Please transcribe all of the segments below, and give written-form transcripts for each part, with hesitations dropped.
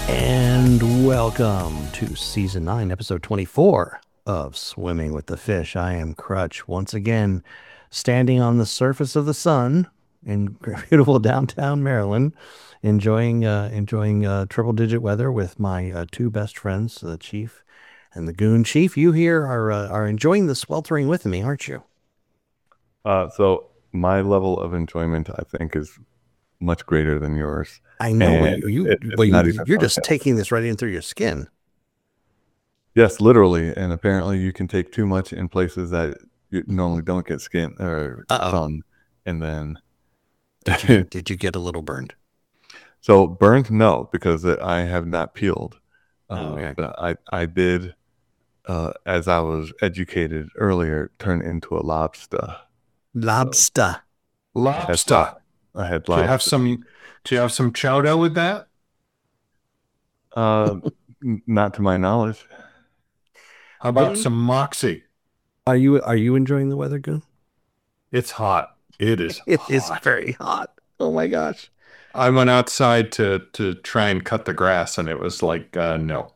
And welcome to Season 9, Episode 24 of Swimming with the Fish. I am Crutch, once again standing on the surface of the sun in beautiful downtown Maryland, enjoying triple-digit weather with my two best friends, the Chief and the Goon. Chief, you here are enjoying the sweltering with me, aren't you? So my level of enjoyment, I think, is much greater than yours. I know, And it's not even you're just fun. taking this right in through your skin. Yes, literally. And apparently you can take too much in places that you normally don't get skin or Uh-oh. sun. And then Did you get a little burned? so burned, no, because I have not peeled. Okay. But I did, as I was educated earlier, turn into a lobster. Lobster. Lobster. I had Do you have lobster. some chowder with that? Not to my knowledge. How about some moxie? Are you enjoying the weather, Goon? It's hot. It is It hot. is very hot. Oh my gosh. I went outside to try and cut the grass, and it was like, no.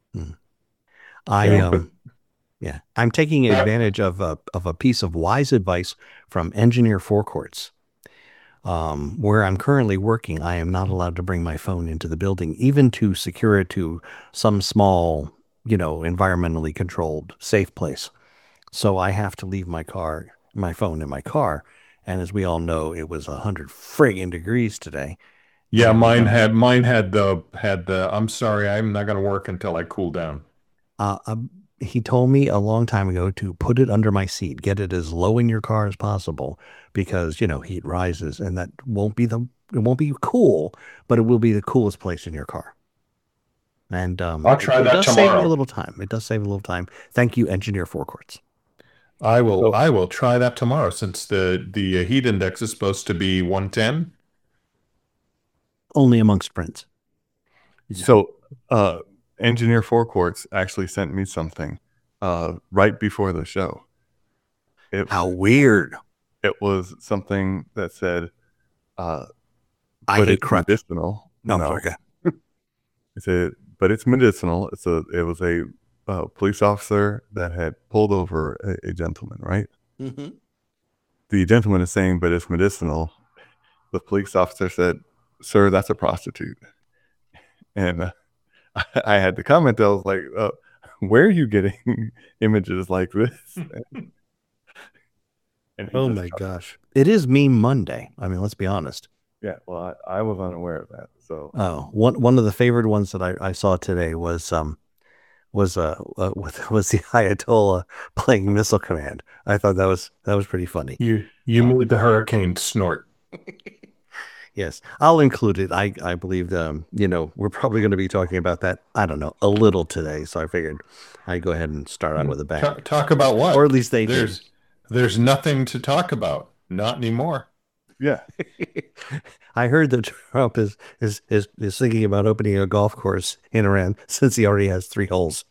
I'm taking advantage of a piece of wise advice from Engineer Forecourts. Where I'm currently working, I am not allowed to bring my phone into the building, even to secure it to some small, environmentally controlled, safe place. So I have to leave my phone in my car. And as we all know, it was 100 friggin' degrees today. Yeah, mine had the I'm sorry, I'm not going to work until I cool down. He told me a long time ago to put it under my seat, get it as low in your car as possible, because heat rises, and that it won't be cool, but it will be the coolest place in your car. And I'll try it that does save me tomorrow. a little time. It does save a little time. Thank you, Engineer Forecourts. I will try that tomorrow, since the heat index is supposed to be 110. Only amongst friends. So, Engineer Forecourts actually sent me something right before the show. How weird. It was something that said, I but hate it's crutch. medicinal. No, No. okay. It said, but it's medicinal. It was a police officer that had pulled over a gentleman, right? Mm-hmm. The gentleman is saying, but it's medicinal. The police officer said, sir, that's a prostitute. And I had to comment. I was like, where are you getting images like this? And he Oh just my gosh. It is Meme Monday. I mean, let's be honest. Yeah, well, I was unaware of that. So Oh, one of the favorite ones that I saw today was the Ayatollah playing Missile Command. I thought that was pretty funny. You made the hurricane snort. Yes, I'll include it. I believe we're probably going to be talking about that, I don't know, a little today. So I figured I'd go ahead and start out with a bang. Talk about what? Or at least they did. There's nothing to talk about. Not anymore. yeah. I heard that Trump is thinking about opening a golf course in Iran since he already has 3 holes.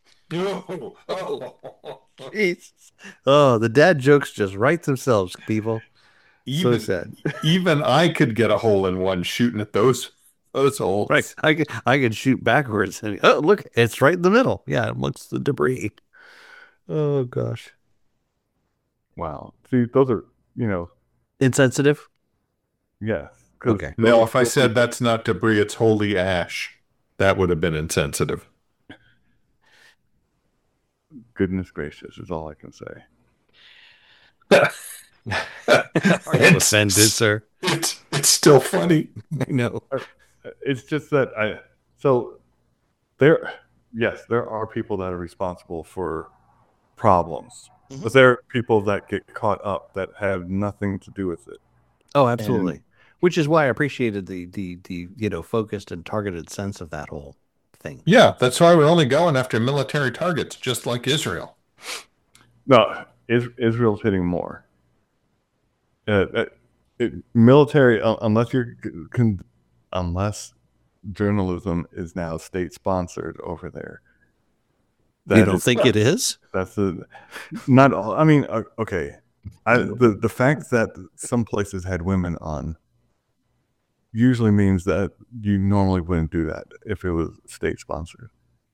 Jeez. Oh, the dad jokes just write themselves, people. So sad. Even I could get a hole in one shooting at those holes. Right. I could shoot backwards and look, it's right in the middle. Yeah, amongst the debris. Oh gosh. Wow. See, those are, Insensitive? yes. Okay. Now, if I said that's not debris, it's holy ash, that would have been insensitive. Goodness gracious is all I can say. Are you offended, sir? It's still funny. I know. It's just that there are people that are responsible for problems, but there are people that get caught up that have nothing to do with it. Oh, absolutely. Which is why I appreciated the focused and targeted sense of that whole thing. Yeah, that's why we're only going after military targets, just like Israel. No, Israel's hitting more. Military, unless journalism is now state sponsored over there. You don't think it is? That's not all. I mean, okay. The fact that some places had women on usually means that you normally wouldn't do that if it was state sponsored,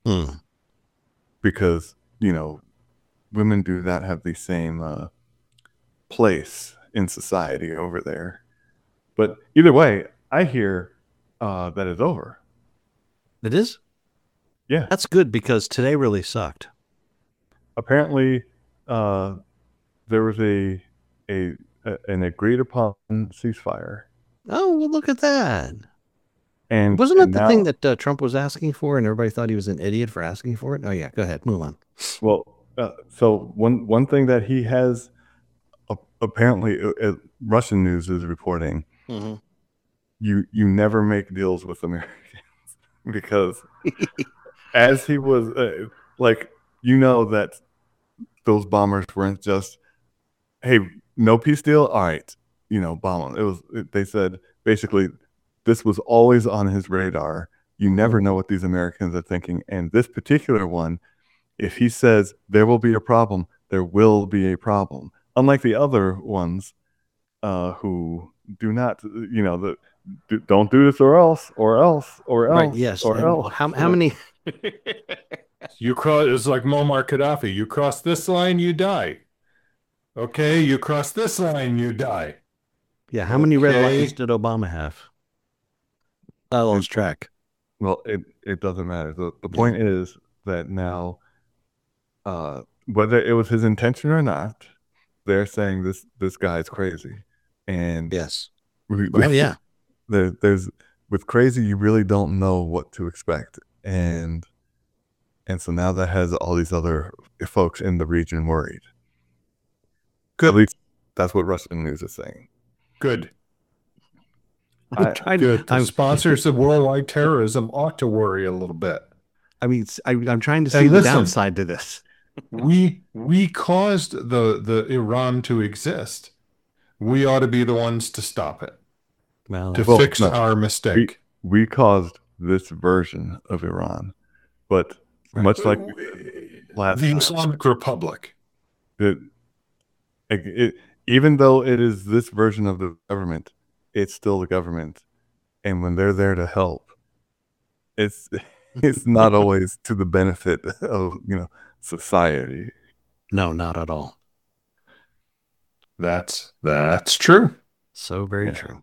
because women do not have the same place in society over there. But either way, I hear that it's over. It is? Yeah. That's good, because today really sucked. Apparently, there was an agreed upon ceasefire. Oh, well, look at that. And wasn't it the now, thing that Trump was asking for, and everybody thought he was an idiot for asking for it? Oh yeah, go ahead, move on. Well, so one thing that he has apparently, Russian news is reporting, you never make deals with Americans, because as he was that those bombers weren't just, hey, no peace deal, all right, bomb them. They said basically this was always on his radar. You never know what these Americans are thinking. And this particular one, if he says there will be a problem, there will be a problem. Unlike the other ones who do not, don't do this or else. Right, yes. Or else. How many? You cross. It's like Muammar Gaddafi. You cross this line, you die. Okay, you cross this line, you die. Yeah, how many red lines did Obama have? I lost track. Well, it doesn't matter. The point is that now, whether it was his intention or not, they're saying this guy's crazy. And yes, yeah. There's with crazy, you really don't know what to expect, and so now that has all these other folks in the region worried. Good. At least that's what Russian news is saying. Good. Good. The sponsors of worldwide terrorism ought to worry a little bit. I mean, I'm trying to see the downside to this. We caused the Iran to exist. We ought to be the ones to stop it. Fix our mistake. We caused this version of Iran, but much like the Islamic Republic. Even though it is this version of the government, it's still the government, and when they're there to help, it's not always to the benefit of society. No, not at all. That's true. So very true.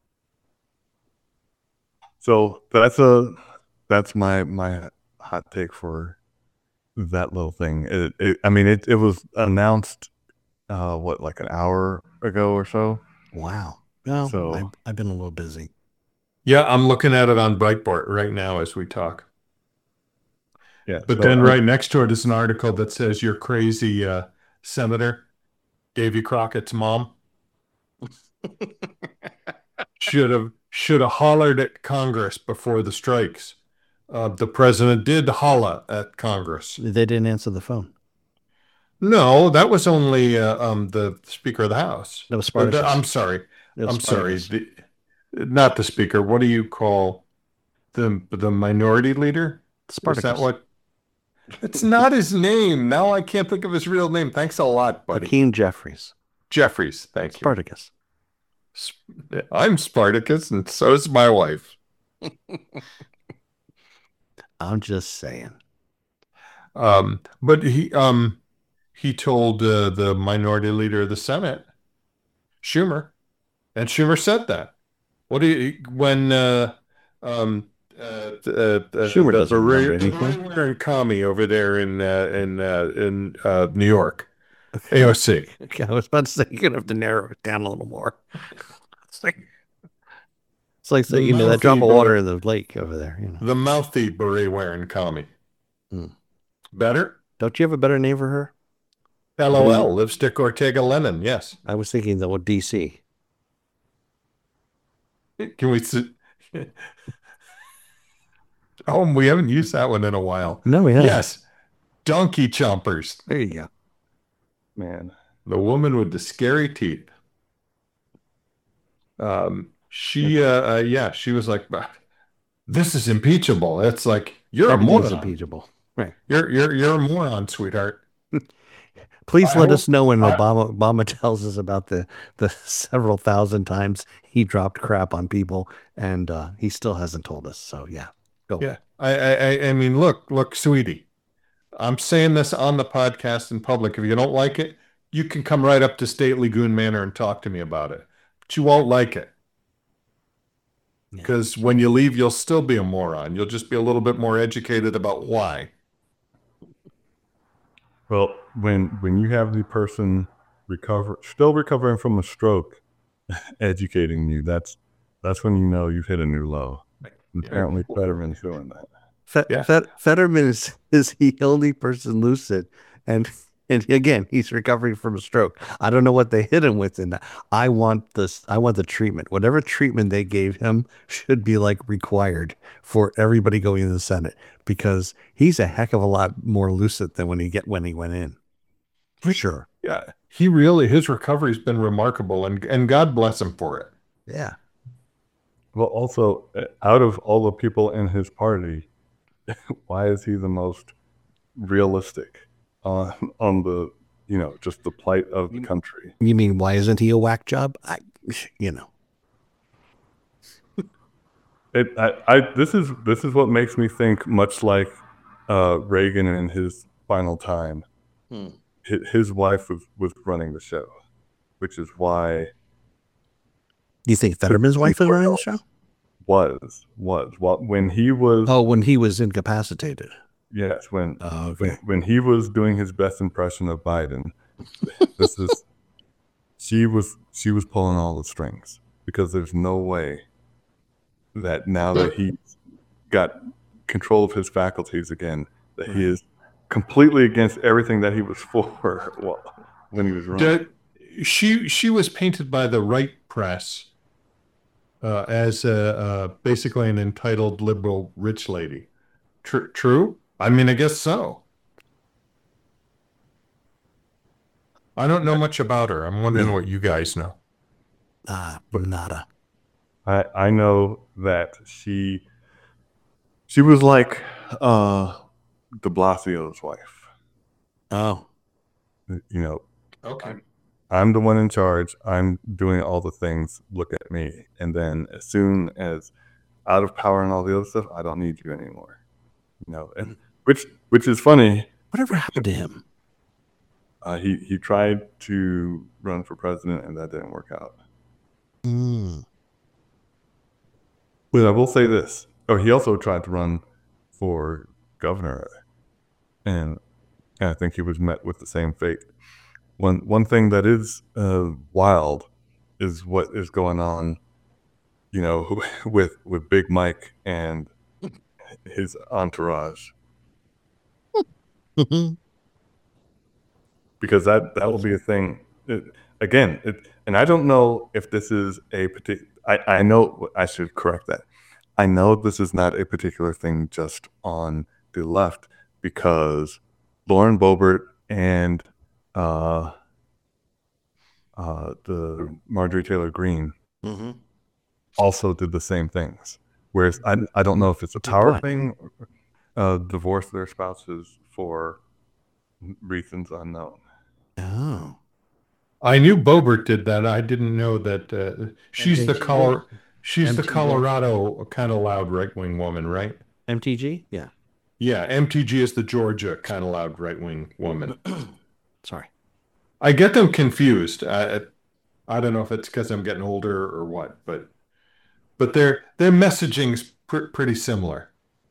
So that's my hot take for that little thing. It was announced like an hour ago or so. Wow. Well, so I've been a little busy. Yeah, I'm looking at it on Breitbart right now as we talk. Yeah, but then right next to it is an article that says your crazy senator, Davy Crockett's mom, should have hollered at Congress before the strikes. The president did holler at Congress. They didn't answer the phone. No, that was only the Speaker of the House. That was Spartacus. I'm sorry. Not the Speaker. What do you call the minority leader? Spartacus. Is that what? It's not his name. Now I can't think of his real name. Thanks a lot, buddy. Hakeem Jeffries. Jeffries, thank you. Spartacus. I'm Spartacus, and so is my wife. I'm just saying. But he told the minority leader of the Senate, Schumer, and Schumer said that. Schumer doesn't remember anything. And Kami over there in New York, AOC. Okay, I was about to say you're gonna have to narrow it down a little more. It's like saying that drop of water in the lake over there. The mouthy beret wearing Kami. Better? Don't you have a better name for her? LOL, Lipstick Ortega Lennon. Yes. I was thinking the word DC. Can we? Oh, we haven't used that one in a while. No, we haven't. Yes. Donkey chompers. There you go. Man. The woman with the scary teeth. She was like, this is impeachable. It's like, you're a moron. Impeachable. Right. You're a moron, sweetheart. Please let us know when Obama tells us about the several thousand times he dropped crap on people, and he still hasn't told us. So yeah, go. Yeah, I mean, look, sweetie, I'm saying this on the podcast in public. If you don't like it, you can come right up to Stately Goon Manor and talk to me about it. But you won't like it. Because when you leave, you'll still be a moron. You'll just be a little bit more educated about why. Well, when you have the person still recovering from a stroke, educating you, that's when you know you've hit a new low. Apparently, Fetterman's doing that. Fetterman is the only person lucid, and again, he's recovering from a stroke. I don't know what they hit him with in that. I want the treatment. Whatever treatment they gave him should be like required for everybody going in the Senate, because he's a heck of a lot more lucid than when he went in. For sure. Yeah. His recovery's been remarkable, and God bless him for it. Yeah. Well, also, out of all the people in his party, why is he the most realistic on the, just the plight of the country? You mean, why isn't he a whack job? This is what makes me think, much like Reagan in his final time. His wife was running the show, which is why. Do you think Fetterman's wife is running the show? Was when he was. Oh, when he was incapacitated. Yes, when he was doing his best impression of Biden, she was pulling all the strings, because there's no way that now that he's got control of his faculties again, that he is completely against everything that he was for when he was running. She was painted by the right press as basically an entitled liberal rich lady. True? I mean, I guess so. I don't know much about her. I'm wondering what you guys know. Nada. I know that she was like de Blasio's wife. Oh. Okay. I'm the one in charge. I'm doing all the things. Look at me. And then as soon as out of power and all the other stuff, I don't need you anymore. And which is funny. Whatever happened to him? He tried to run for president, and that didn't work out. Well, I will say this. Oh, he also tried to run for governor, and I think he was met with the same fate. One thing that is wild is what is going on, with Big Mike and his entourage. Because that will be a thing. And I don't know if this is a particular. I know I should correct that. I know this is not a particular thing just on the left, because Lauren Boebert and the Marjorie Taylor Greene also did the same things. Whereas I don't know if it's a power thing, divorce their spouses for reasons unknown. Oh. I knew Boebert did that. I didn't know that she's the Colorado kind of loud right-wing woman, right? MTG? Yeah. Yeah, MTG is the Georgia kind of loud right-wing woman. Sorry. I get them confused. I don't know if it's because I'm getting older or what, but their messaging's pretty similar.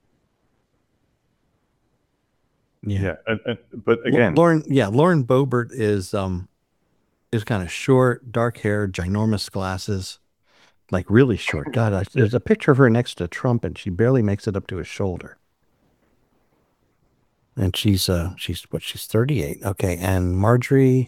Yeah. But again, Lauren Boebert is kind of short, dark hair, ginormous glasses, like really short. God, there's a picture of her next to Trump, and she barely makes it up to his shoulder. And she's 38. Okay, and Marjorie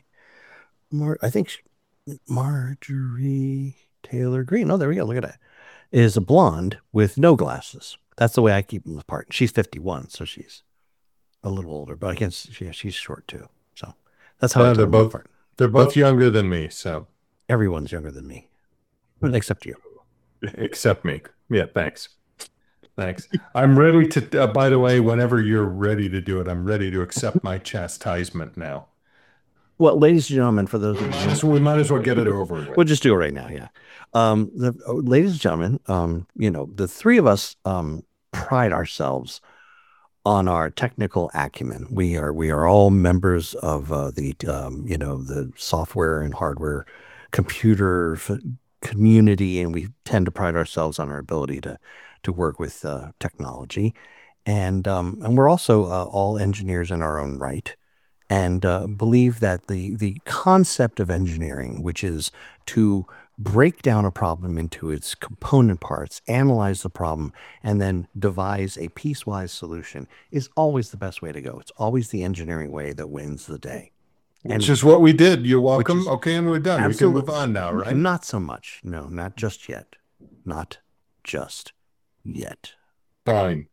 Taylor Greene. Oh, there we go. Look at that. Is a blonde with no glasses. That's the way I keep them apart. She's 51, so she's a little older, but I guess she's short too. So that's how they're both apart. They're both younger than me, so everyone's younger than me, except you. Except me. Yeah, thanks. I'm ready to. By the way, whenever you're ready to do it, I'm ready to accept my chastisement now. Well, ladies and gentlemen, for those of you, So we might as well get it over with. we'll just do it right now. Yeah. Ladies and gentlemen, the three of us pride ourselves on our technical acumen. We are all members of the software and hardware computer community, and we tend to pride ourselves on our ability to work with technology, and we're also all engineers in our own right, and believe that the concept of engineering, which is to break down a problem into its component parts, analyze the problem, and then devise a piecewise solution, is always the best way to go. It's always the engineering way that wins the day. Which is what we did. You're welcome. is- Okay, and we're done. Absolutely. We can move on now, right? Not so much. No, not just yet. Not just yet. Fine.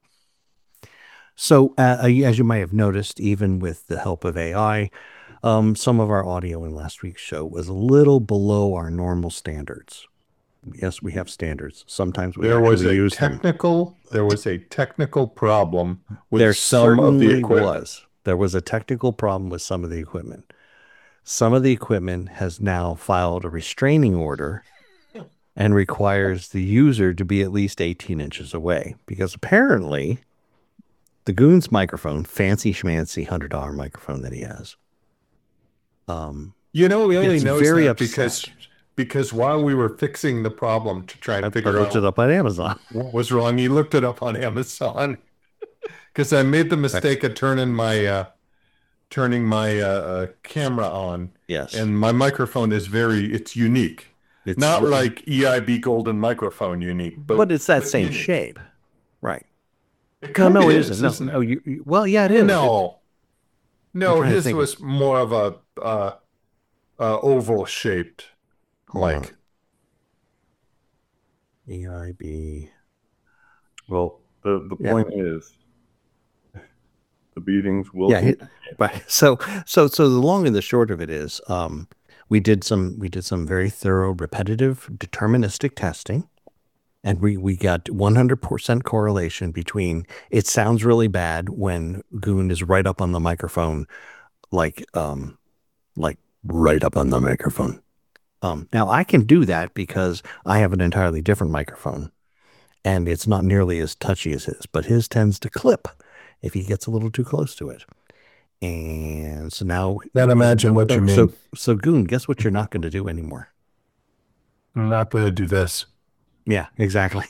So, as you might have noticed, even with the help of AI, some of our audio in last week's show was a little below our normal standards. Yes, we have standards. Sometimes we There was actually a use them. technical problem with There some of the certainly equipment. was. There was a technical problem with some of the equipment. Some of the equipment has now filed a restraining order and requires the user to be at least 18 inches away, because apparently the Goon's microphone, fancy schmancy $100 microphone that he has, We only It's know very that upset. because while we were fixing the problem to try I and figure looked out it up on Amazon. what was wrong, he looked it up on Amazon. Because I made the mistake of turning my camera on, Yes. and my microphone is it's unique. It's Not like EIB Golden microphone unique, but it's that same unique. shape. Right. It No, kinda it is, isn't. No, isn't it? well, yeah, it is. No, I'm no, trying to his think. was more of a oval shaped, Hold on. like EIB. Well, the Yeah. point is, the beatings will. Yeah. Right. So the long and the short of it is, we did some very thorough, repetitive, deterministic testing, and we got 100% correlation between it sounds really bad when Goon is right up on the microphone, like right up on the microphone. Now I can do that because I have an entirely different microphone, and it's not nearly as touchy as his, but his tends to clip if he gets a little too close to it. And so now, then imagine what you mean. so Goon, guess what you're not going to do anymore? I'm not going to do this. Yeah, exactly.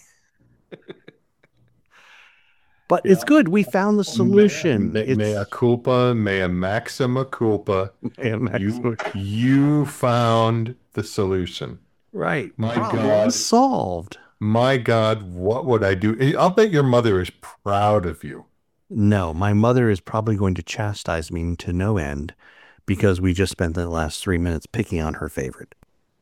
But it's good. We found the solution. Mea culpa, mea maxima culpa. It's You found the solution. right. My Problem God. solved. My God, what would I do? I'll bet your mother is proud of you. No, my mother is probably going to chastise me to no end because we just spent the last 3 minutes picking on her favorite.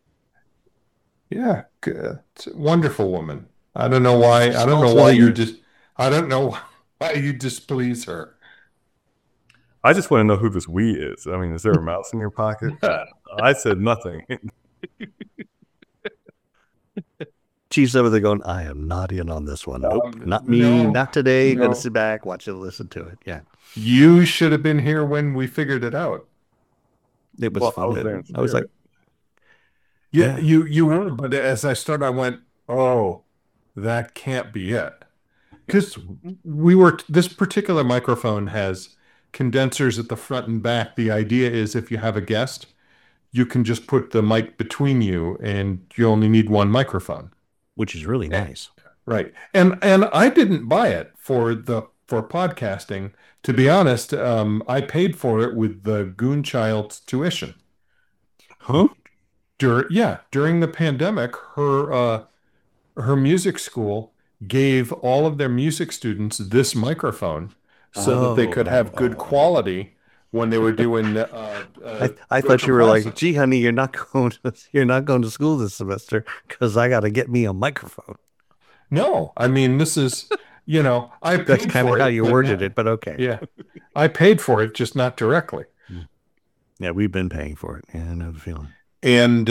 Yeah, it's a wonderful woman. I don't know why. I don't know Also, why you- I don't know why you displease her. I just want to know who this we is. I mean, is there a mouse in your pocket? I said nothing. Chief's over there going, I am not in on this one. Nope, not me. no, Not today. no. Gonna sit back, watch it, listen to it. Yeah, You should have been here when we figured it out. it was Well, I fun. was there in I was like, spirit. Yeah, you were, but as I started, I went, "Oh, that can't be it," because this particular microphone has condensers at the front and back. The idea is if you have a guest, you can just put the mic between you, and you only need one microphone. which is really nice. Right. And I didn't buy it for podcasting. To be honest, I paid for it with the Goonchild's tuition. Huh? During the pandemic, her music school gave all of their music students this microphone so that they could have good quality when they were doing. I thought you were like, gee, honey, you're not going to school this semester because I got to get me a microphone. No, I mean this is, I paid That's kind for of how it, you but worded not- it, but okay. Yeah, I paid for it, just not directly. Yeah, we've been paying for it. Yeah, I know the feeling. And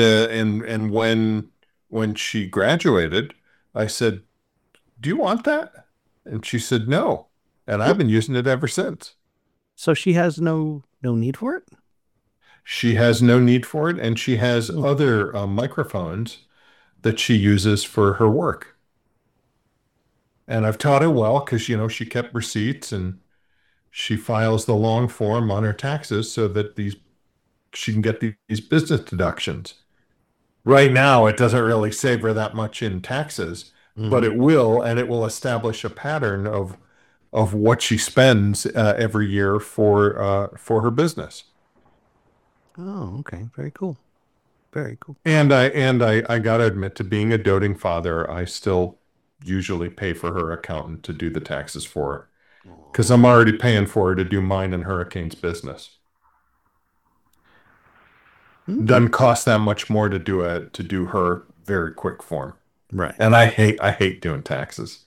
when she graduated, I said, "Do you want that?" And she said, "No." And I've been using it ever since. So she has no need for it? She has no need for it, and she has other microphones that she uses for her work. And I've taught her well because, she kept receipts and she files the long form on her taxes so that she can get these business deductions. Right now, it doesn't really save her that much in taxes, but it will, and it will establish a pattern of what she spends every year for her business. Oh, okay. Very cool. Very cool. And I gotta admit, to being a doting father, I still usually pay for her accountant to do the taxes for her because I'm already paying for her to do mine and Hurricane's business. Doesn't cost that much more to do her very quick form. Right. And I hate doing taxes.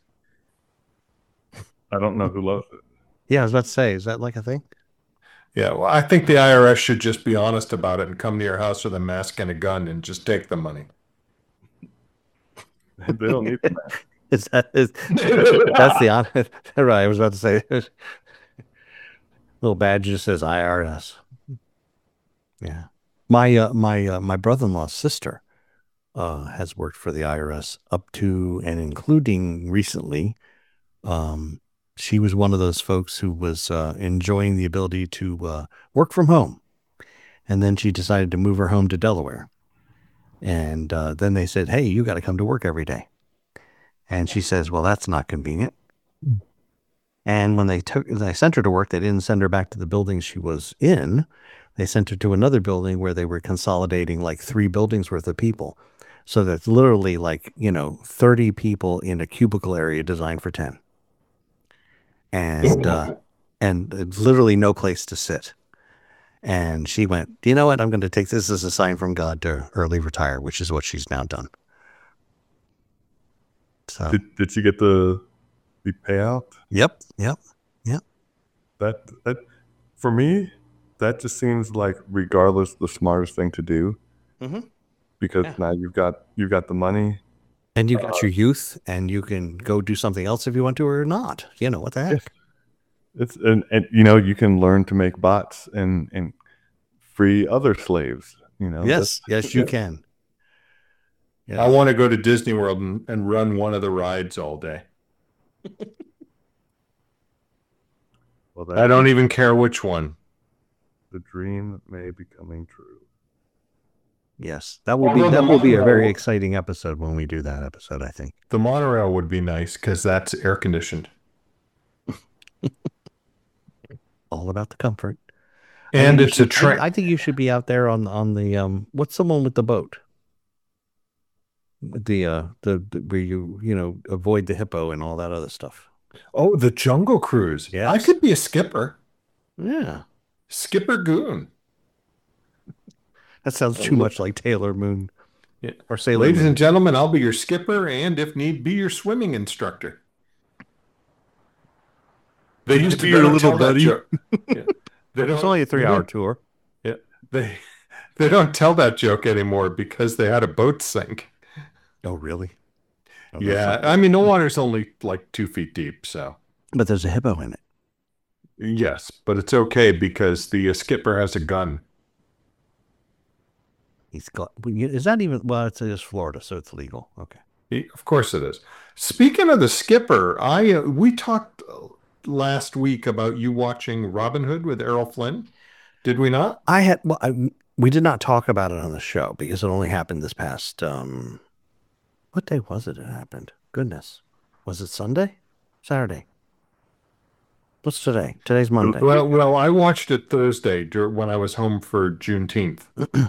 I don't know who loves it. Yeah, I was about to say, is that like a thing? Yeah, well, I think the IRS should just be honest about it and come to your house with a mask and a gun and just take the money. They don't need that. That's the honest. Right. I was about to say, little badge just says IRS. Yeah. My brother-in-law's sister has worked for the IRS up to and including recently. She was one of those folks who was enjoying the ability to work from home. And then she decided to move her home to Delaware. And then they said, hey, you got to come to work every day. And she says, well, that's not convenient. And when they sent her to work, they didn't send her back to the building she was in. They sent her to another building where they were consolidating like 3 buildings worth of people. So that's literally like, 30 people in a cubicle area designed for 10. And literally no place to sit. And she went, do you know what? I'm going to take this as a sign from God to early retire, which is what she's now done. So Did she get the payout? Yep. That for me, that just seems like regardless the smartest thing to do. Because now you've got the money. And you got your youth, and you can go do something else if you want to or not. What the heck? It's and you can learn to make bots and free other slaves. Yes, you can. Yeah. I want to go to Disney World and run one of the rides all day. Well, I don't even care which one. The dream may be coming true. Yes, that will be a very exciting episode when we do that episode, I think. The monorail would be nice because that's air conditioned. All about the comfort. And it's a train. I think you should be out there on the what's the one with the boat? The where you avoid the hippo and all that other stuff. Oh, the Jungle Cruise. Yes. I could be a skipper. Yeah. Skipper Goon. That sounds too much like Taylor Moon. Yeah. Or Sailor Ladies Moon. and gentlemen, I'll be your skipper and if need be your swimming instructor. They used to be your little buddy. Yeah. It's only a 3-hour tour. Yeah. They don't tell that joke anymore because they had a boat sink. Oh, really? Oh, yeah. I mean, the water's only like 2 feet deep, so. But there's a hippo in it. Yes, but it's okay because the skipper has a gun. Is that even? Well, it's just Florida, so it's legal. Okay. Of course it is. Speaking of the skipper, we talked last week about you watching Robin Hood with Errol Flynn. Did we not? We did not talk about it on the show because it only happened this past. What day was it? It happened. Goodness, was it Sunday? Saturday? What's today? Today's Monday. Well, I watched it Thursday when I was home for Juneteenth.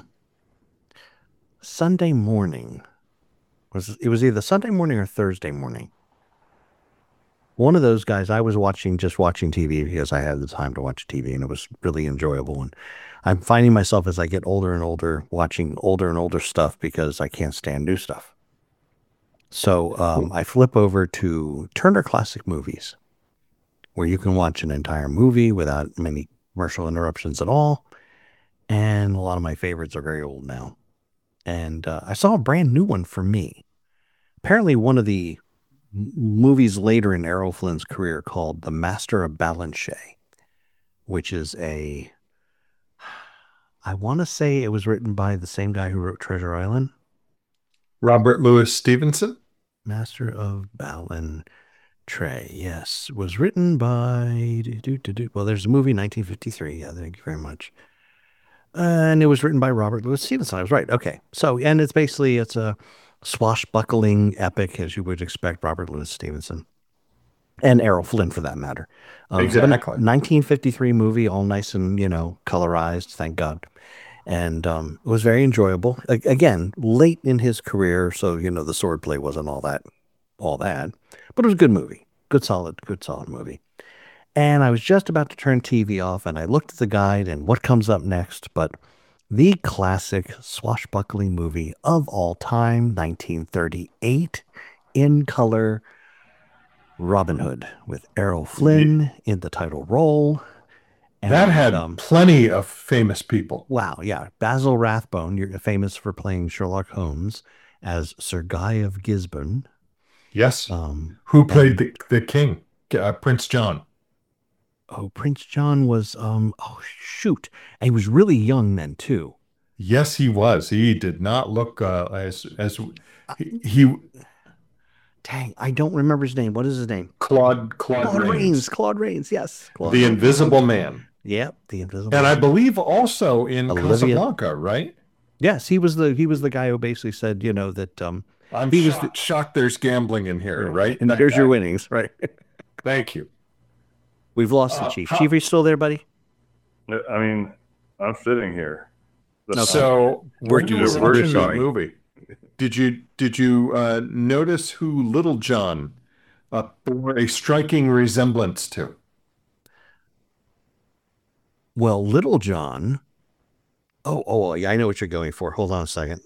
Sunday morning. It was either Sunday morning or Thursday morning. One of those guys, I was just watching TV because I had the time to watch TV and it was really enjoyable. And I'm finding myself as I get older and older, watching older and older stuff because I can't stand new stuff. So I flip over to Turner Classic Movies, where you can watch an entire movie without many commercial interruptions at all. And a lot of my favorites are very old now. And I saw a brand new one for me. Apparently one of the movies later in Errol Flynn's career called The Master of Balanchine, which is I want to say it was written by the same guy who wrote Treasure Island. Robert Louis Stevenson. Master of Balin Trey, yes, was written by. Well, there's a movie, 1953. Yeah, thank you very much. And it was written by Robert Louis Stevenson. I was right. Okay, so and it's a swashbuckling epic, as you would expect, Robert Louis Stevenson and Errol Flynn for that matter. Exactly. 1953 movie, all nice and colorized. Thank God. And it was very enjoyable. Again, late in his career, so the swordplay wasn't all that, but it was a good movie, good solid movie. And I was just about to turn TV off, and I looked at the guide and what comes up next, but the classic swashbuckling movie of all time, 1938, in color, Robin Hood, with Errol Flynn in the title role. That had plenty of famous people. Wow, yeah. Basil Rathbone, you're famous for playing Sherlock Holmes as Sir Guy of Gisborne. Yes. Who played the king, Prince John? Oh, Prince John was, shoot. And he was really young then, too. Yes, he was. He did not look he. Dang, I don't remember his name. What is his name? Claude Rains. Claude Rains, yes. The Invisible Man. Yep, the Invisible Man. Man. I believe also in Casablanca, right? Yes, he was the guy who basically said, that I'm shocked there's gambling in here, right? And there's your winnings, right? Thank you. We've lost the chief. Chief, are you still there, buddy? I mean, I'm sitting here. So we're watching the movie. Did you notice who Little John bore a striking resemblance to? Well, Little John. Yeah, I know what you're going for. Hold on a second.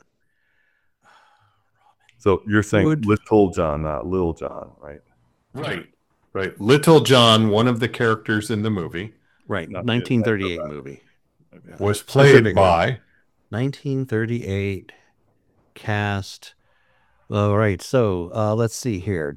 So you're saying Little John, not Lil John, right? Right. Little John, one of the characters in the movie. Right. 1938 movie. Was played by 1938 cast. All right. So let's see here.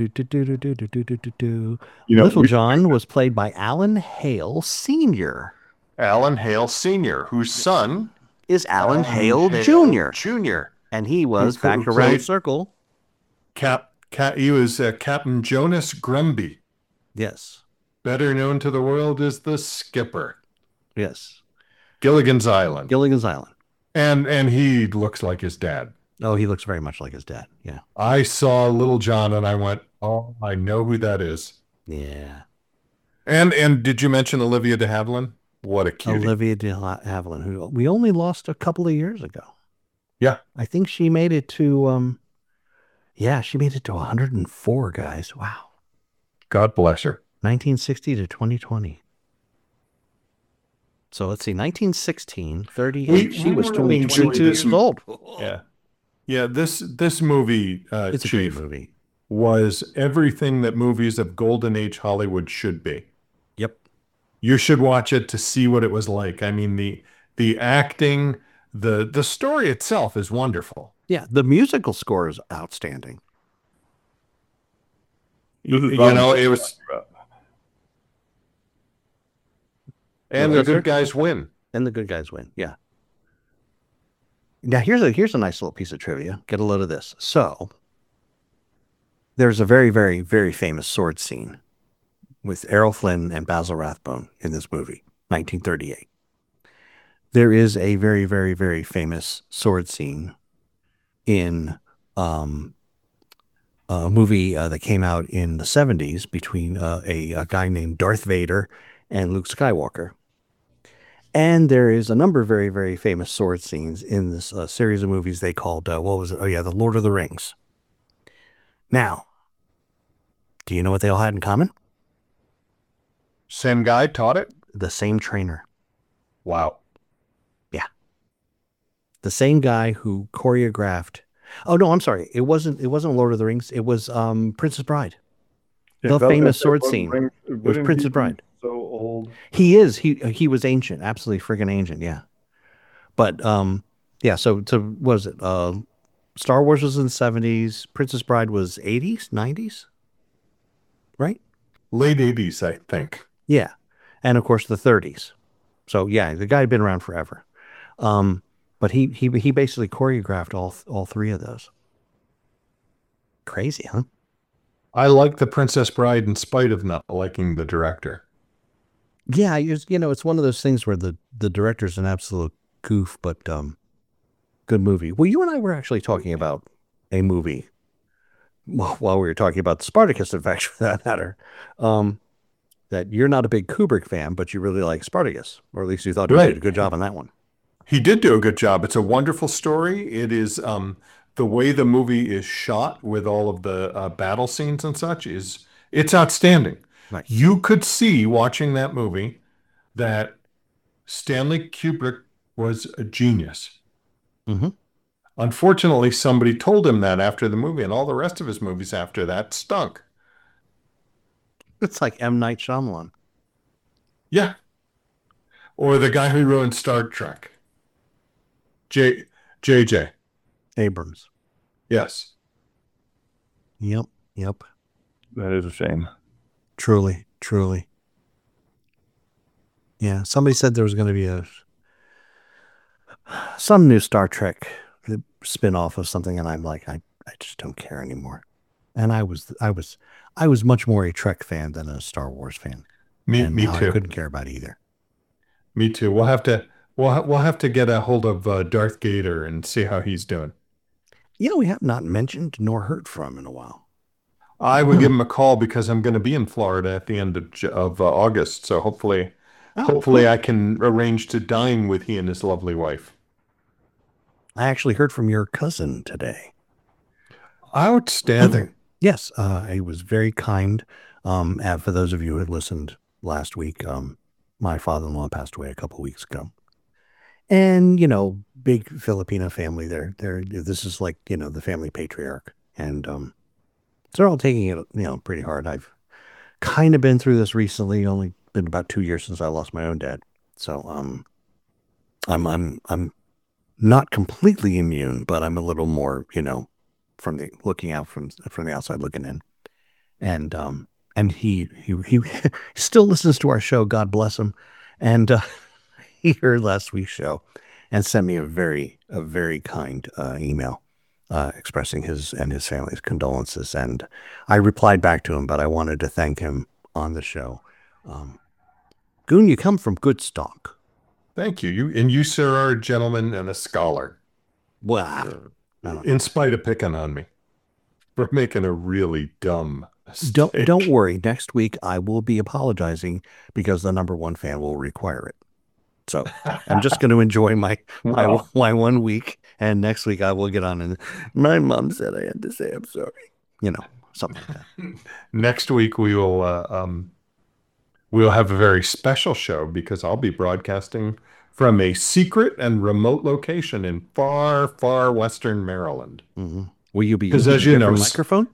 Little John was played by Alan Hale Sr. Alan Hale Sr., whose son is Alan Hale Jr. And he was back around circle. He was Captain Jonas Grimby. Yes. Better known to the world as the Skipper. Yes. Gilligan's Island. And he looks like his dad. Oh, he looks very much like his dad. Yeah. I saw Little John and I went, oh, I know who that is. Yeah. And did you mention Olivia de Havilland? What a cutie. Olivia de Havilland, who we only lost a couple of years ago. Yeah. I think she made it to, she made it to 104, guys. Wow. God bless her. 1960 to 2020. So let's see, 1916, 38. She was 22 years old. Yeah. Yeah, this movie, it's a great movie, was everything that movies of Golden Age Hollywood should be. Yep. You should watch it to see what it was like. I mean, the acting, the story itself is wonderful. Yeah, the musical score is outstanding. It was... And the good guys win. Yeah. Now, here's a nice little piece of trivia. Get a load of this. So, there's a very, very, very famous sword scene with Errol Flynn and Basil Rathbone in this movie, 1938. There is a very, very, very famous sword scene in a movie that came out in the 70s between a guy named Darth Vader and Luke Skywalker. And there is a number of very, very famous sword scenes in this series of movies they called, The Lord of the Rings. Now, do you know what they all had in common? Same guy taught it? The same trainer. Wow. Yeah. The same guy who choreographed. Oh, no, I'm sorry. It wasn't Lord of the Rings. It was Princess Bride. The famous sword scene. It was Princess Bride. So old. He is. He was ancient. Absolutely friggin' ancient. Yeah. But so was it Star Wars was in the 70s, Princess Bride was 80s, 90s? Right? Late 80s, I think. Yeah. And of course the 30s. So yeah, the guy had been around forever. But he basically choreographed all three of those. Crazy, huh? I like The Princess Bride in spite of not liking the director. Yeah, it's one of those things where the director's an absolute goof, but good movie. Well, you and I were actually talking about a movie while we were talking about Spartacus, in fact, for that matter. That you're not a big Kubrick fan, but you really like Spartacus, or at least you thought he did a good job on that one. He did do a good job. It's a wonderful story. It is the way the movie is shot with all of the battle scenes and such it's outstanding. Nice. You could see watching that movie that Stanley Kubrick was a genius. Mm-hmm. Unfortunately, somebody told him that after the movie, and all the rest of his movies after that stunk. It's like M. Night Shyamalan. Yeah. Or the guy who ruined Star Trek. J.J. Abrams. Yes. Yep. That is a shame. Truly. Yeah, somebody said there was going to be some new Star Trek spin-off of something, and I'm like, I just don't care anymore. And I was much more a Trek fan than a Star Wars fan. Me too. I couldn't care about either. Me too. We'll have to get a hold of Darth Gator and see how he's doing. We have not mentioned nor heard from in a while. I would give him a call because I'm going to be in Florida at the end of August. So hopefully I can arrange to dine with he and his lovely wife. I actually heard from your cousin today. Outstanding. Yes, he was very kind. For those of you who had listened last week, my father-in-law passed away a couple weeks ago. And, big Filipino family. This is like, the family patriarch. And so they're all taking it, pretty hard. I've kind of been through this recently. Only been about 2 years since I lost my own dad. So I'm not completely immune, but I'm a little more, from looking out from the outside looking in. And he still listens to our show. God bless him. And he heard last week's show and sent me a very kind email expressing his and his family's condolences. And I replied back to him, but I wanted to thank him on the show. Goon, you come from good stock. Thank you. You, sir, are a gentleman and a scholar. Well, in spite of picking on me for making a really dumb mistake. Don't worry. Next week I will be apologizing because the number one fan will require it. So I'm just going to enjoy my 1 week, and next week I will get on and my mom said I had to say I'm sorry. Something like that. Next week we'll have a very special show because I'll be broadcasting from a secret and remote location in far, far western Maryland. Mm-hmm. Will you be? Because as you know, microphone.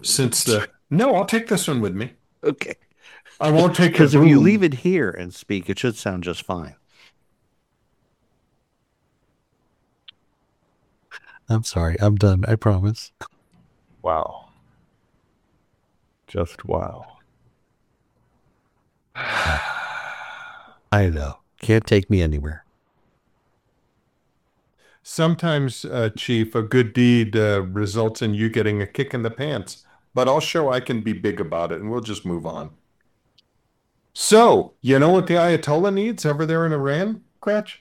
No, I'll take this one with me. Okay. I won't take because if you leave it here and speak, it should sound just fine. I'm sorry. I'm done. I promise. Wow. Just wow. I know. Can't take me anywhere. Sometimes, Chief, a good deed results in you getting a kick in the pants. But I'll show I can be big about it, and we'll just move on. So, you know what the Ayatollah needs over there in Iran, Cratch?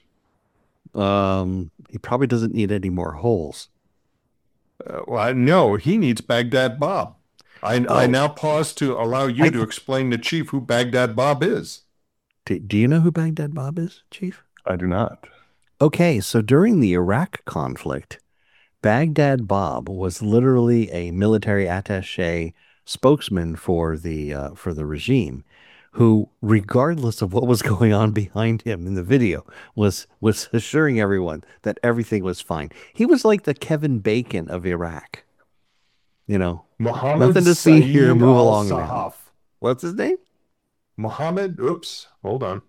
He probably doesn't need any more holes. No, he needs Baghdad Bob. I now pause to allow you to explain to Chief who Baghdad Bob is. Do you know who Baghdad Bob is, Chief? I do not. Okay, so during the Iraq conflict, Baghdad Bob was literally a military attaché spokesman for the regime, who, regardless of what was going on behind him in the video, was assuring everyone that everything was fine. He was like the Kevin Bacon of Iraq. Mohammed nothing to see here. Move along. Sahaf. What's his name? Mohammed. Oops. Hold on.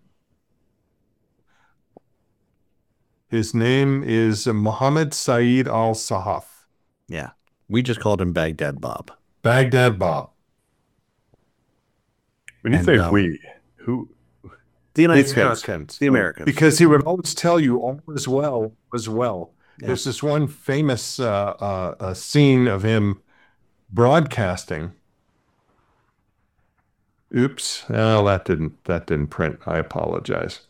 His name is Mohammed Saeed al-Sahaf. Yeah. We just called him Baghdad Bob. Baghdad Bob. When you say we, who The United The States. Americans. The Americans. Because he would always tell you all is well, was well. Yeah. There's this one famous scene of him broadcasting. Oops. Oh, that didn't print. I apologize.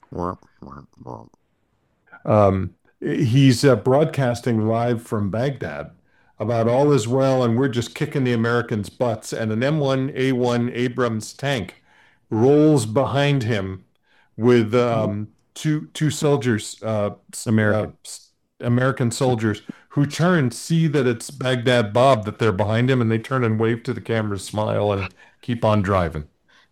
He's broadcasting live from Baghdad about all is well and we're just kicking the Americans' butts, and an M1A1 Abrams tank rolls behind him with two soldiers, American soldiers, who turn, see that it's Baghdad Bob, that they're behind him, and they turn and wave to the camera, smile, and keep on driving.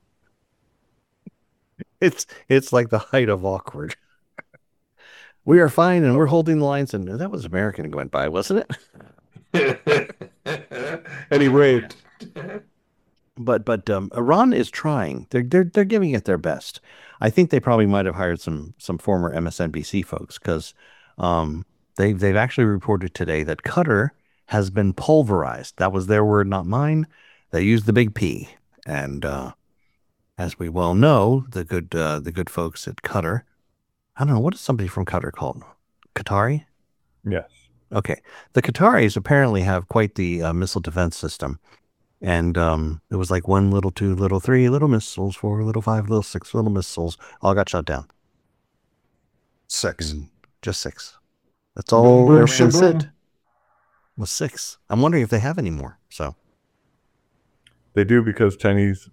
It's like the height of awkward. We are fine, and we're holding the lines, and that was American who went by, wasn't it? And he waved. But Iran is trying. They're giving it their best. I think they probably might have hired some former MSNBC folks, because they've actually reported today that Qatar has been pulverized. That was their word, not mine. They used the big P, and as we well know, the good folks at Qatar. I don't know, what is somebody from Qatar called? Qatari? Yes. Okay. The Qataris apparently have quite the missile defense system. And it was like 1 little, 2 little, 3 little missiles, 4 little, 5 little, 6 little missiles, all got shot down. 6. Just 6. That's all Iran said. Was 6. I'm wondering if they have any more. So they do, because Chinese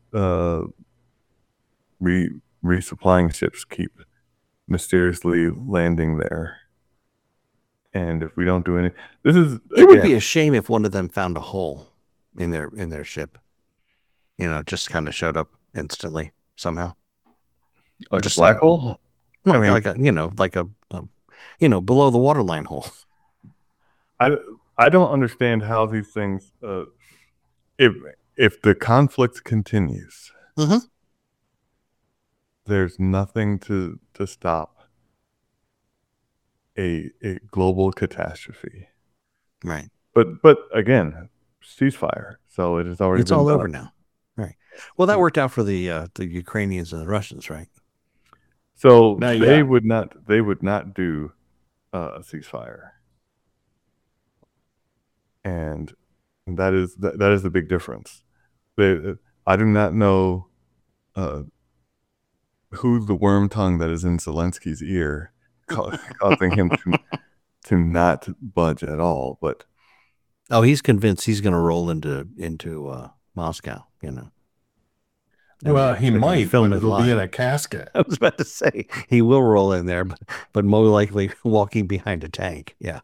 resupplying ships keep mysteriously landing there. And if we don't do any, it would be a shame if one of them found a hole in their ship, just kind of showed up instantly somehow, like just a black hole. I mean, like a below the waterline hole. I don't understand how these things. If the conflict continues, there's nothing to stop a global catastrophe, right? But again, ceasefire, so it has already. It's all over now, right? Well, that worked out for the Ukrainians and the Russians, right? So they would not do a ceasefire, and that is the big difference. I do not know who's the worm tongue that is in Zelensky's ear, causing him to not budge at all. But he's convinced he's going to roll into Moscow. Well, he might, but it'll be in a casket. I was about to say he will roll in there, but more likely walking behind a tank. Yeah.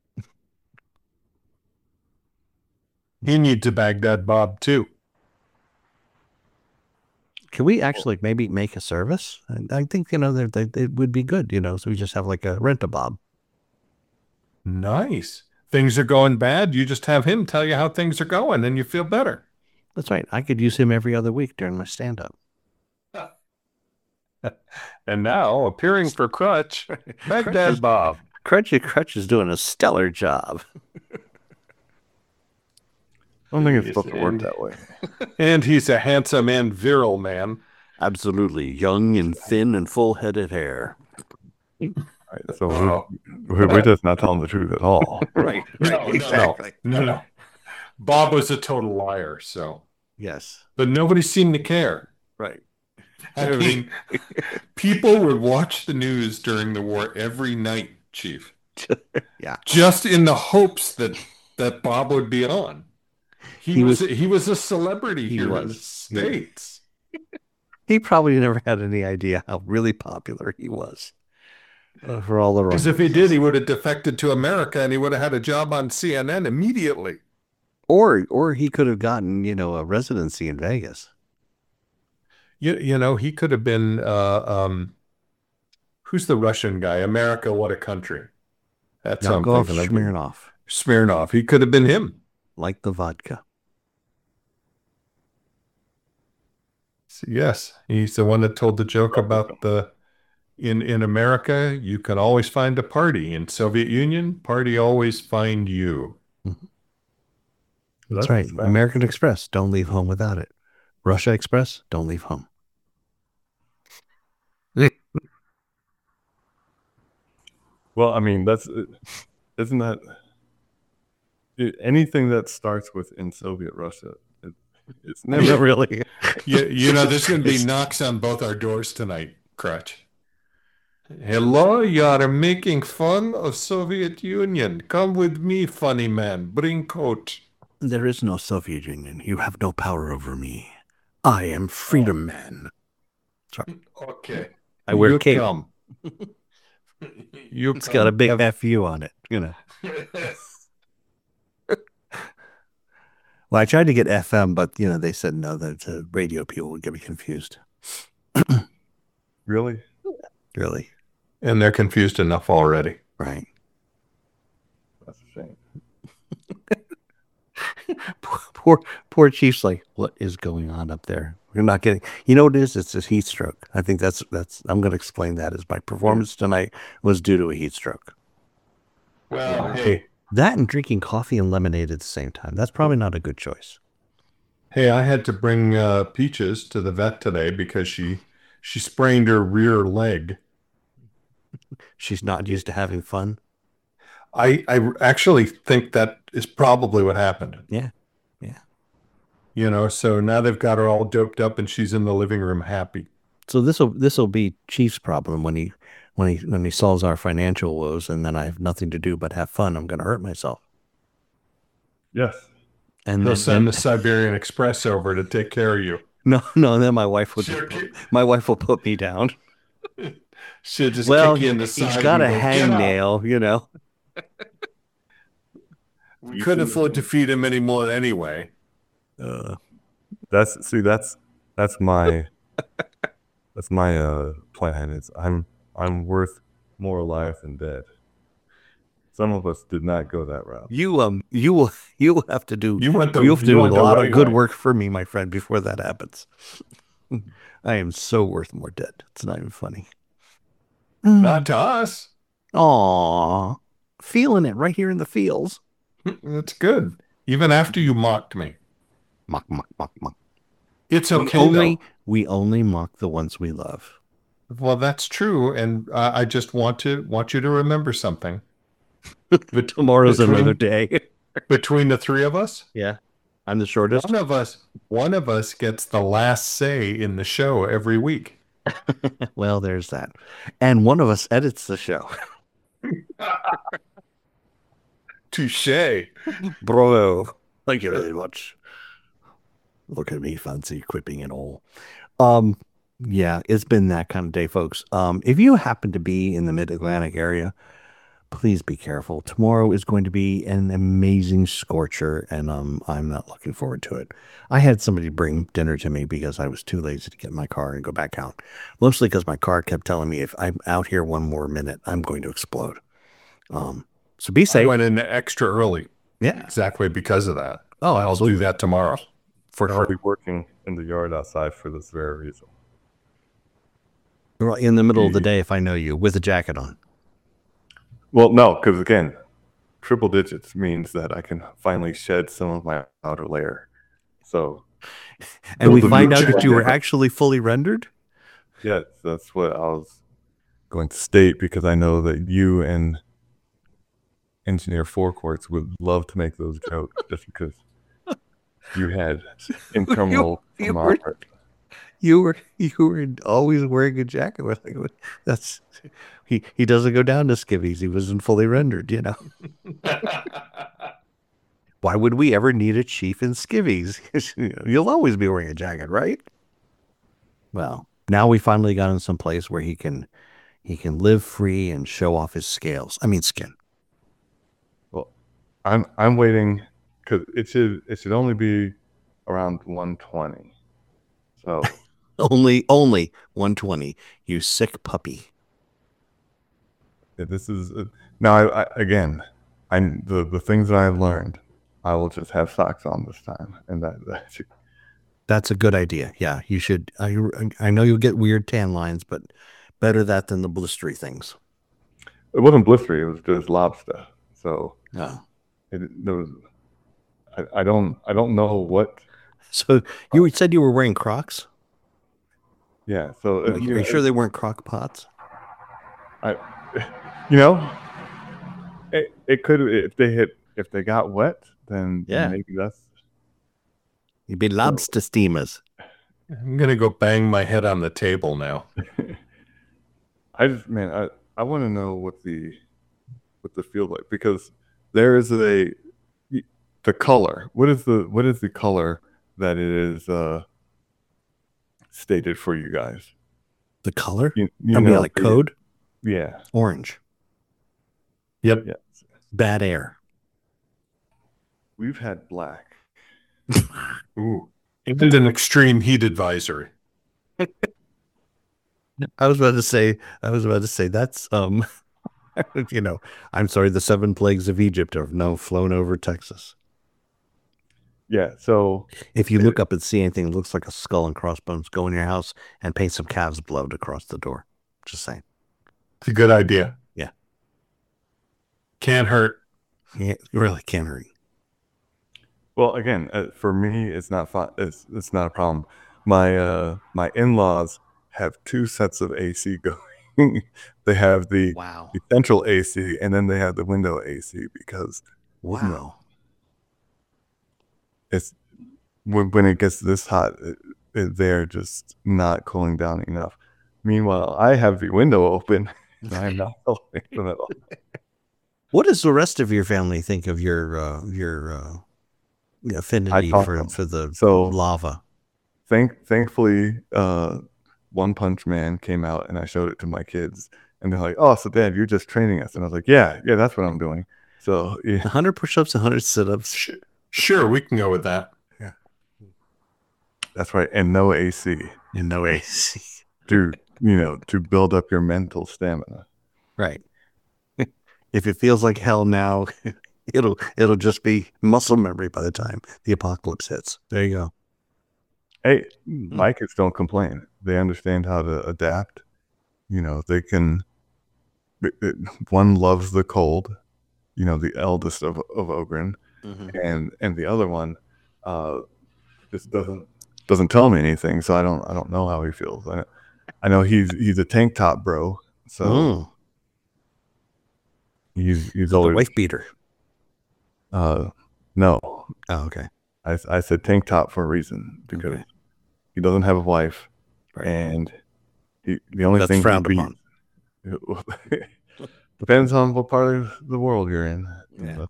He needs a Baghdad Bob too. Can we actually maybe make a service? I think, it would be good, so we just have like a rent-a-bob. Nice. Things are going bad. You just have him tell you how things are going and you feel better. That's right. I could use him every other week during my stand-up. And now, appearing for Crutch, Baghdad Bob. Crutch is doing a stellar job. I don't think it's supposed to work that way. And he's a handsome and virile man. Absolutely. Young and thin and full-headed hair. Right, so we're just not telling the truth at all. Right. Exactly. No. Bob was a total liar, so. Yes. But nobody seemed to care. Right. I mean, people would watch the news during the war every night, Chief. Yeah. Just in the hopes that Bob would be on. He was a celebrity here in the States. He probably never had any idea how really popular he was. For all the wrong reasons. Because if he did, he would have defected to America and he would have had a job on CNN immediately. Or he could have gotten, a residency in Vegas. He could have been, who's the Russian guy? America, what a country. That's Smirnoff. Smirnoff. He could have been him. Like the vodka. Yes. He's the one that told the joke about in America, you can always find a party. In Soviet Union, party always find you. Mm-hmm. That's right. American Express, don't leave home without it. Russia Express, don't leave home. Well, I mean, isn't that anything that starts with in Soviet Russia? It's Never really. There's going to be knocks on both our doors tonight, Crutch. Hello, you are making fun of Soviet Union. Come with me, funny man. Bring coat. There is no Soviet Union. You have no power over me. I am Freedom Man. Sorry. Okay. I wear You cape. come. It's got a big FU on it, you know. Well, I tried to get FM, but, they said no, that radio people would get me confused. Really? Really. And they're confused enough already. Right. That's a shame. Poor Chief's like, what is going on up there? We're not getting, you know what it is? It's a heat stroke. I think that's, I'm going to explain that as my performance tonight was due to a heat stroke. Well, hey. That and drinking coffee and lemonade at the same time. That's probably not a good choice. Hey, I had to bring Peaches to the vet today because she sprained her rear leg. She's not used to having fun. I actually think that is probably what happened. Yeah. So now they've got her all doped up and she's in the living room happy. So this'll be Chief's problem when he solves our financial woes, and then I have nothing to do but have fun. I'm going to hurt myself. Yes. And he'll send the Siberian Express over to take care of you. No. Then my wife will put me down. She'll just kick you in the side. He's got a hangnail, We couldn't afford to feed him anymore anyway. That's my plan. It's I'm worth more alive than dead. Some of us did not go that route. You will have to do. You have to do a lot of good work for me, my friend, before that happens. I am so worth more dead. It's not even funny. Not to us. Aw, feeling it right here in the feels. That's good. Even after you mocked me. Mock. It's okay. We only mock the ones we love. Well, that's true, and I just want you to remember something. But tomorrow's another day. Between the three of us, yeah, I'm the shortest. One of us gets the last say in the show every week. Well, there's that, and one of us edits the show. Touche, bravo! Thank you very much. Look at me, fancy quipping and all. Yeah, it's been that kind of day, folks. If you happen to be in the Mid-Atlantic area, please be careful. Tomorrow is going to be an amazing scorcher, and I'm not looking forward to it. I had somebody bring dinner to me because I was too lazy to get in my car and go back out. Mostly because my car kept telling me if I'm out here one more minute, I'm going to explode. So be safe. I went in extra early. Yeah, exactly because of that. Oh, I'll do that tomorrow. I'll be working in the yard outside for this very reason. You're in the middle of the day if I know you, with a jacket on. Well, no, because again, triple digits means that I can finally shed some of my outer layer. So, and we find out that you were actually fully rendered? Yes, that's what I was going to state, because I know that you and Engineer Forecourts would love to make those jokes just because you had internal You were always wearing a jacket. That's he doesn't go down to skivvies. He wasn't fully rendered, Why would we ever need a chief in skivvies? You'll always be wearing a jacket, right? Well, now we finally got him someplace where he can live free and show off his scales. I mean, skin. Well, I'm waiting because it should only be around 120. So only 120. You sick puppy. Yeah, this is now. The things that I've learned, I will just have socks on this time, and that's a good idea. Yeah, you should. I know you'll get weird tan lines, but better that than the blistery things. It wasn't blistery; it was just lobster. So I don't know what. So you said you were wearing Crocs? Yeah. So are you sure they weren't crock pots? It could if they got wet, then Yeah. maybe that's. You'd be lobster steamers. I'm gonna go bang my head on the table now. I want to know what the feel like, because there is the color. What is the color that it is stated for you guys? The color? You I mean, like code? Yeah. Orange. Yep. Yeah. Bad air. We've had black. Ooh. And an extreme heat advisory. I was about to say that's you know, I'm sorry, the 7 plagues of Egypt have now flown over Texas. Yeah, so if you look up and see anything that looks like a skull and crossbones, go in your house and paint some calves' blood across the door. Just saying. It's a good idea. Yeah. Can't hurt. Yeah, it really can't hurt. Well, again, for me, it's not fun. It's not a problem. My my in-laws have 2 sets of AC going. They have the central AC, and then they have the window AC, because it's when it gets this hot, they're just not cooling down enough. Meanwhile, I have the window open, and I'm not cooling them at all. What does the rest of your family think of your affinity for the lava? Thankfully, One Punch Man came out, and I showed it to my kids, and they're like, "Oh, so Dad, you're just training us?" And I was like, "Yeah, that's what I'm doing." So 100 push-ups, 100 sit-ups. Sure, we can go with that. Yeah, that's right, and no AC. And no AC. to build up your mental stamina. Right. If it feels like hell now, it'll just be muscle memory by the time the apocalypse hits. There you go. Hey, my kids don't complain. They understand how to adapt. They can. One loves the cold. The eldest of Ogren, and the other one just doesn't tell me anything. So I don't know how he feels. I know he's a tank top bro. So he's always a wife beater. No. Oh, okay. I said tank top for a reason, because he doesn't have a wife, and the only thing frowned upon. Depends on what part of the world you're in. Yeah.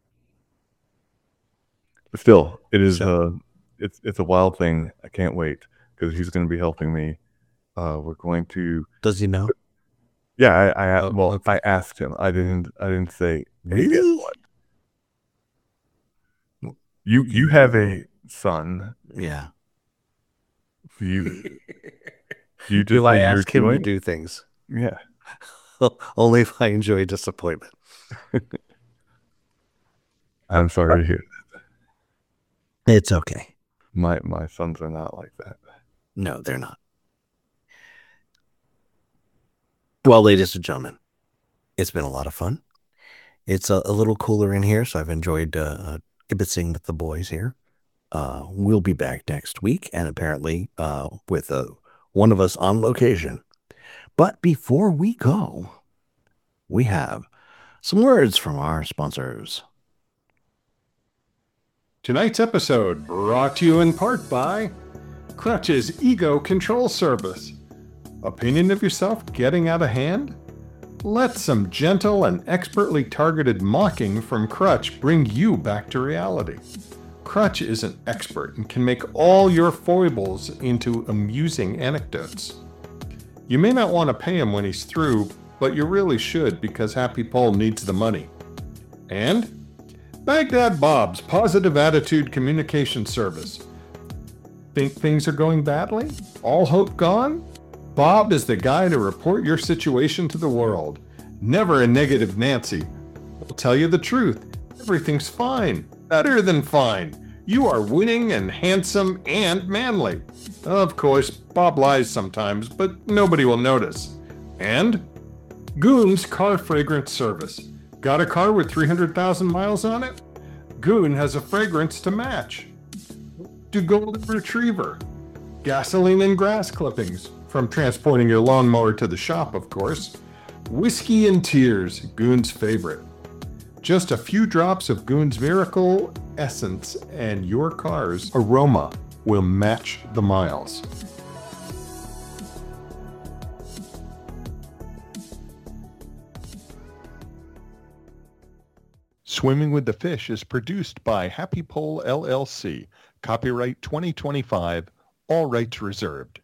But still, it is it's a wild thing. I can't wait, because he's going to be helping me. We're going to. Does he know? Yeah, I asked him. I didn't say. Hey, guess what? You have a son. Yeah. You do I ask him to do things? Yeah. Only if I enjoy disappointment. I'm sorry to hear that. It's okay. My sons are not like that. No, they're not. Well, ladies and gentlemen, it's been a lot of fun. It's a little cooler in here, so I've enjoyed kibitzing with the boys here. We'll be back next week, and apparently with one of us on location. But before we go, we have some words from our sponsors. Tonight's episode brought to you in part by Crutch's Ego Control Service. Opinion of yourself getting out of hand? Let some gentle and expertly targeted mocking from Crutch bring you back to reality. Crutch is an expert and can make all your foibles into amusing anecdotes. You may not want to pay him when he's through, but you really should, because Happy Paul needs the money. And Baghdad Bob's Positive Attitude Communication Service. Think things are going badly? All hope gone? Bob is the guy to report your situation to the world. Never a negative Nancy. He'll tell you the truth. Everything's fine. Better than fine. You are winning and handsome and manly. Of course, Bob lies sometimes, but nobody will notice. And Goon's Car Fragrance Service. Got a car with 300,000 miles on it? Goon has a fragrance to match. Do Golden Retriever. Gasoline and grass clippings, from transporting your lawnmower to the shop, of course. Whiskey and Tears, Goon's favorite. Just a few drops of Goon's Miracle Essence and your car's aroma will match the miles. Swimming with the Fish is produced by Happy Pole LLC. Copyright 2025. All rights reserved.